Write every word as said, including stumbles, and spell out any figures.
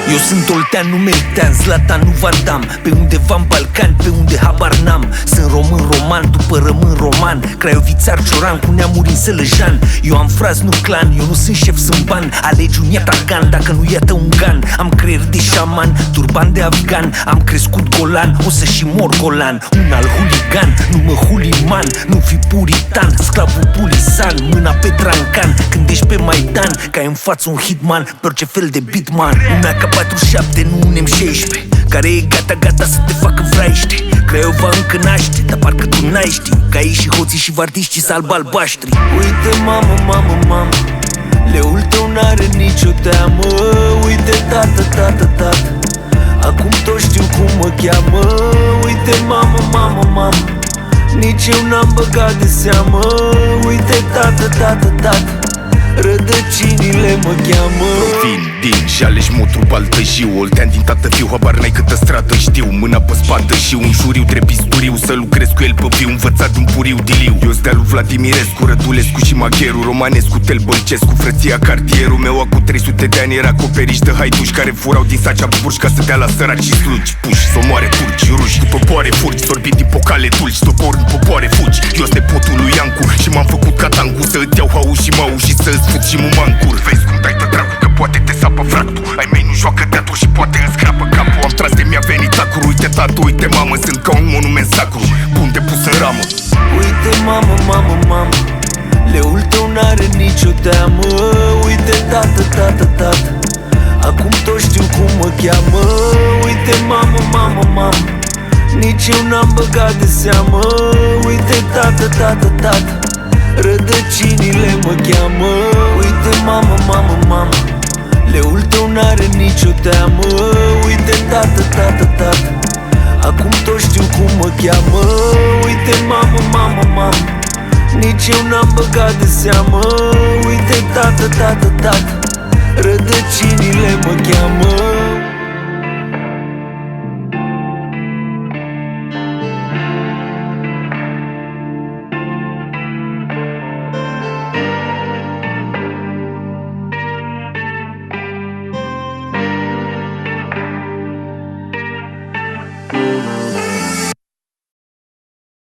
Eu sunt oltean, nu meltean, Zlatan, nu Van Damme. Pe undeva în Balcan, pe unde habar n-am. Sunt român roman, după rămân roman. Craiovițar cioran, cu neamuri în Sălăjan. Eu am fraz, nu clan, eu nu sunt șef, sunt ban. Alegi un iatagan, dacă nu iată un gan. Am creier de șaman, turban de afgan. Am crescut golan, o să și mor golan. Un al huligan, nu mă huliman. Nu fi puritan, sclavul pulisan. Mâna pe trancan, când ești pe Maidan. Că ai în față un hitman, pe orice fel de beatman. Un A K patruzeci și șapte, nu un M șaisprezece, care e gata, gata să te facă vraiște. Craiova încă naște, dar parcă tu n-ai ști că ei și hoții și vardiștii s-alb albaștri. Uite mamă, mamă, mamă, leul tău n-are nicio teamă. Uite tată, tată, tată, acum toți știu cum mă cheamă. Uite mamă, mamă, mamă, nici eu n-am băgat de seamă. Uite tată, tată, tată, rădăcinile mă cheamă. Provin din și alegi motru baltăjiu. Oltean din tată fiu, habar n-ai câtă stradă știu. Mâna pe spată și un juriu trepisturiu. Să lucrez cu el pe viu, învățat un puriu diliu. Eu stea lui Vladimirescu, Rădulescu și Magheru, Romanescu, Telbălcescu, frăția cartierul meu. Acum trei sute de ani era acoperiș de haiduși care furau din sacea burși ca să dea la săraci și slugi. Puși, să moare turci, ruși, cu popoare furci, sorbit din pocale dulci, topor în popoare fugi. Eu sunt nepotul lui Iancu și m-am făcut ca tangu, să îți iau hau și mau și să-ți fut și mumancur. Vezi cum dai de dracu, că poate te sapă fractul. Ai mei nu joacă teatru și poate îți crapă capul. Am tras de mi-a venit acru. Uite tatu, uite mamă, sunt ca un monument sacru, bun de pus în ramă. Uite mamă, mamă, mamă, leul tău n-are nicio teamă. Uite tată, tată, tată, acum toți știu cum mă cheamă. Uite mamă, mamă, mamă, nici eu n-am băgat de seamă. Uite tată, tată, tată, rădăcinile mă cheamă. Uite mamă, mamă, mamă, leul tău n-are nicio teamă. Uite tată, tată, tată, acum toți știu cum mă cheamă. Uite mamă, mamă, mamă, nici eu n-am băgat de seamă. Uite tată, tată, tată, rădăcinile mă cheamă.